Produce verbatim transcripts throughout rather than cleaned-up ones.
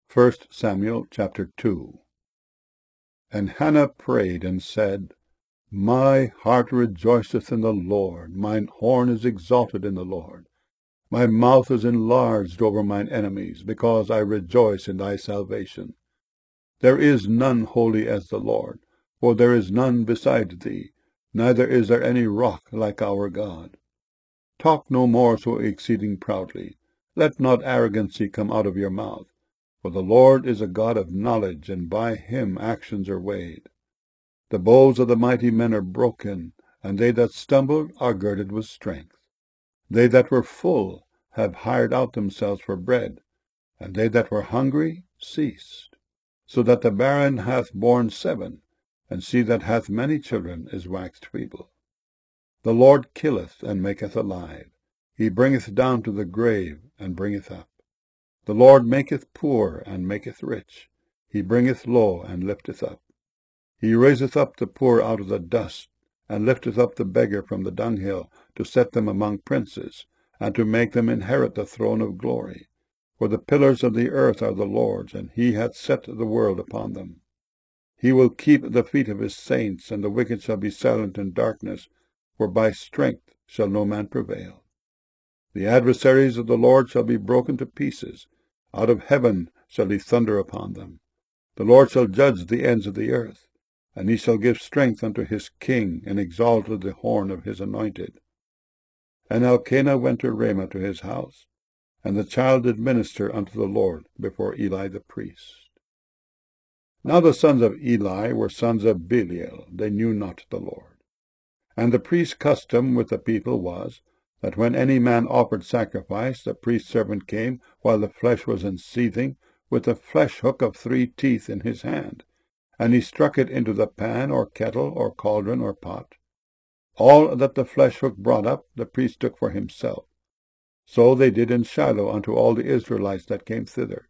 First Samuel chapter two. And Hannah prayed and said, My heart rejoiceth in the Lord, mine horn is exalted in the Lord. My mouth is enlarged over mine enemies, because I rejoice in thy salvation. There is none holy as the Lord, for there is none beside thee, neither is there any rock like our God. Talk no more so exceeding proudly. Let not arrogancy come out of your mouth. For the Lord is a God of knowledge, and by him actions are weighed. The bows of the mighty men are broken, and they that stumbled are girded with strength. They that were full have hired out themselves for bread, and they that were hungry ceased. So that the barren hath borne seven, and she that hath many children is waxed feeble. The Lord killeth and maketh alive. He bringeth down to the grave, and bringeth up. The Lord maketh poor, and maketh rich. He bringeth low, and lifteth up. He raiseth up the poor out of the dust, and lifteth up the beggar from the dunghill, to set them among princes, and to make them inherit the throne of glory. For the pillars of the earth are the Lord's, and he hath set the world upon them. He will keep the feet of his saints, and the wicked shall be silent in darkness, for by strength shall no man prevail. The adversaries of the Lord shall be broken to pieces. Out of heaven shall he thunder upon them. The Lord shall judge the ends of the earth, and he shall give strength unto his king, and exalt the horn of his anointed. And Elkanah went to Ramah to his house, and the child did minister unto the Lord before Eli the priest. Now the sons of Eli were sons of Belial, they knew not the Lord. And the priest's custom with the people was, that when any man offered sacrifice, the priest's servant came, while the flesh was in seething, with a flesh hook of three teeth in his hand, and he struck it into the pan, or kettle, or cauldron, or pot. All that the flesh hook brought up, the priest took for himself. So they did in Shiloh unto all the Israelites that came thither.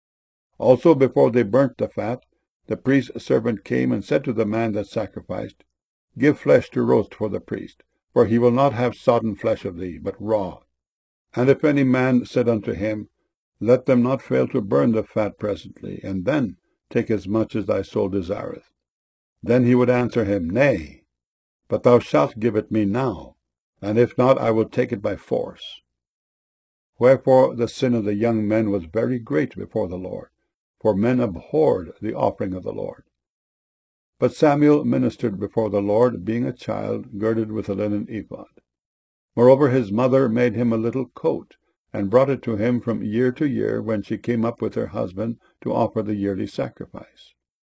Also before they burnt the fat, the priest's servant came and said to the man that sacrificed, Give flesh to roast for the priest, for he will not have sodden flesh of thee, but raw. And if any man said unto him, Let them not fail to burn the fat presently, and then take as much as thy soul desireth. Then he would answer him, Nay, but thou shalt give it me now, and if not, I will take it by force. Wherefore the sin of the young men was very great before the Lord, for men abhorred the offering of the Lord. But Samuel ministered before the Lord, being a child, girded with a linen ephod. Moreover his mother made him a little coat, and brought it to him from year to year, when she came up with her husband to offer the yearly sacrifice.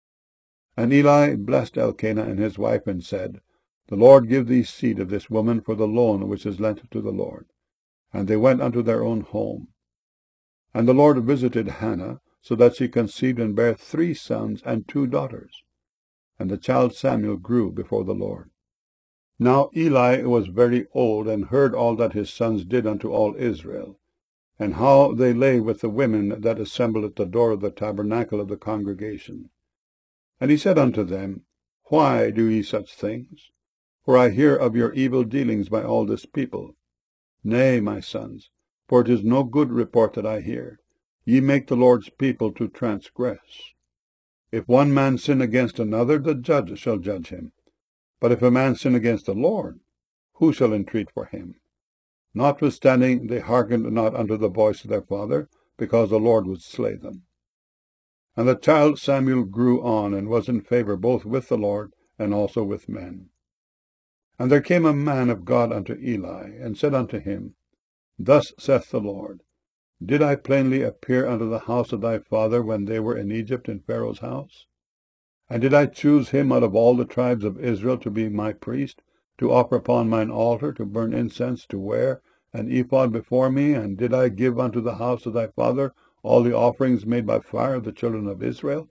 And Eli blessed Elkanah and his wife, and said, The Lord give thee seed of this woman for the loan which is lent to the Lord. And they went unto their own home. And the Lord visited Hannah, so that she conceived and bare three sons and two daughters. And the child Samuel grew before the Lord. Now Eli was very old, and heard all that his sons did unto all Israel, and how they lay with the women that assembled at the door of the tabernacle of the congregation. And he said unto them, Why do ye such things? For I hear of your evil dealings by all this people. Nay, my sons, for it is no good report that I hear. Ye make the Lord's people to transgress. If one man sin against another, the judge shall judge him. But if a man sin against the Lord, who shall entreat for him? Notwithstanding, they hearkened not unto the voice of their father, because the Lord would slay them. And the child Samuel grew on, and was in favor both with the Lord and also with men. And there came a man of God unto Eli, and said unto him, Thus saith the Lord, Did I plainly appear unto the house of thy father when they were in Egypt in Pharaoh's house? And did I choose him out of all the tribes of Israel to be my priest, to offer upon mine altar, to burn incense, to wear an ephod before me? And did I give unto the house of thy father all the offerings made by fire of the children of Israel?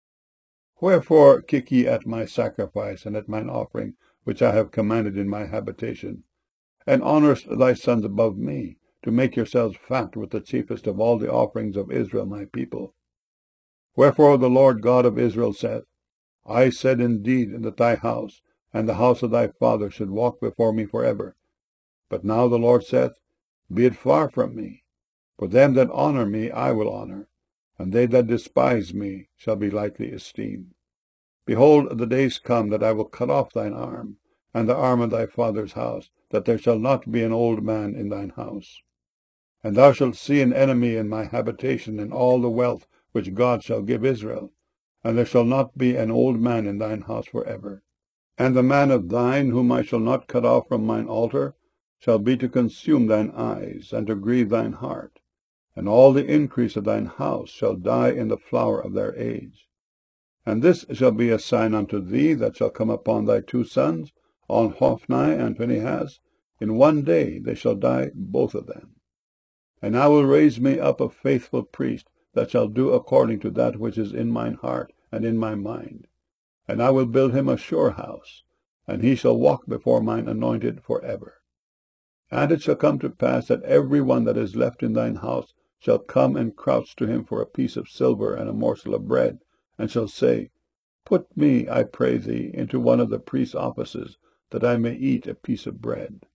Wherefore kick ye at my sacrifice and at mine offering, which I have commanded in my habitation, and honourest thy sons above me, to make yourselves fat with the chiefest of all the offerings of Israel my people? Wherefore the Lord God of Israel saith, I said indeed that thy house and the house of thy father should walk before me for ever. But now the Lord saith, Be it far from me. For them that honour me I will honour, and they that despise me shall be lightly esteemed. Behold, the days come that I will cut off thine arm, and the arm of thy father's house, that there shall not be an old man in thine house. And thou shalt see an enemy in my habitation in all the wealth which God shall give Israel, and there shall not be an old man in thine house for ever. And the man of thine, whom I shall not cut off from mine altar, shall be to consume thine eyes, and to grieve thine heart. And all the increase of thine house shall die in the flower of their age. And this shall be a sign unto thee that shall come upon thy two sons, on Hophni and Phinehas. In one day they shall die both of them. And I will raise me up a faithful priest, that shall do according to that which is in mine heart and in my mind. And I will build him a sure house, and he shall walk before mine anointed for ever. And it shall come to pass that every one that is left in thine house shall come and crouch to him for a piece of silver and a morsel of bread, and shall say, Put me, I pray thee, into one of the priest's offices, that I may eat a piece of bread.